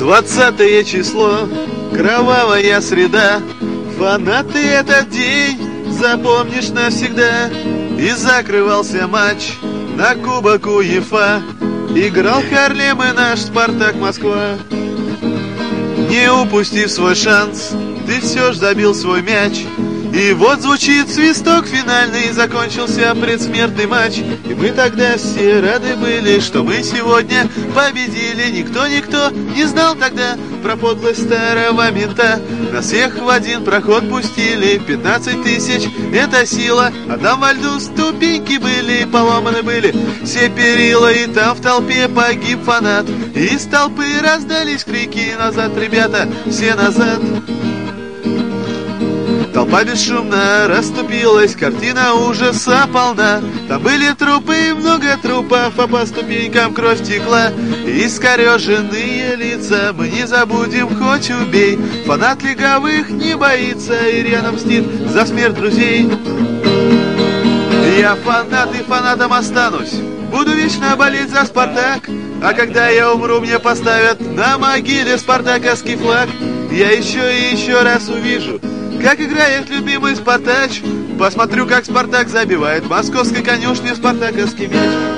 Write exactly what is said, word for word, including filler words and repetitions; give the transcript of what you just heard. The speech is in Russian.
Двадцатое число, кровавая среда. Фанаты этот день запомнишь навсегда. И закрывался матч на Кубок УЕФА. Играл Харлем и наш Спартак Москва. Не упустив свой шанс, ты все ж забил свой мяч. И вот звучит свисток финальный, закончился предсмертный матч. И мы тогда все рады были, что мы сегодня победили. Никто-никто не знал тогда про подлость старого мента. Нас всех в один проход пустили, пятнадцать тысяч — это сила. А там во льду ступеньки были, поломаны были все перила. И там в толпе погиб фанат. И из толпы раздались крики: назад, ребята, все назад. Толпа бесшумно расступилась, картина ужаса полна. Там были трупы, много трупов, а по ступенькам кровь текла. И искореженные лица мы не забудем, хоть убей. Фанат лиговых не боится и рядом мстит за смерть друзей. Я фанат и фанатом останусь, буду вечно болеть за Спартак. А когда я умру, мне поставят на могиле спартаковский флаг. Я еще и еще раз увижу, как играет любимый Спартач. Посмотрю, как Спартак забивает в московской конюшне спартаковский мяч.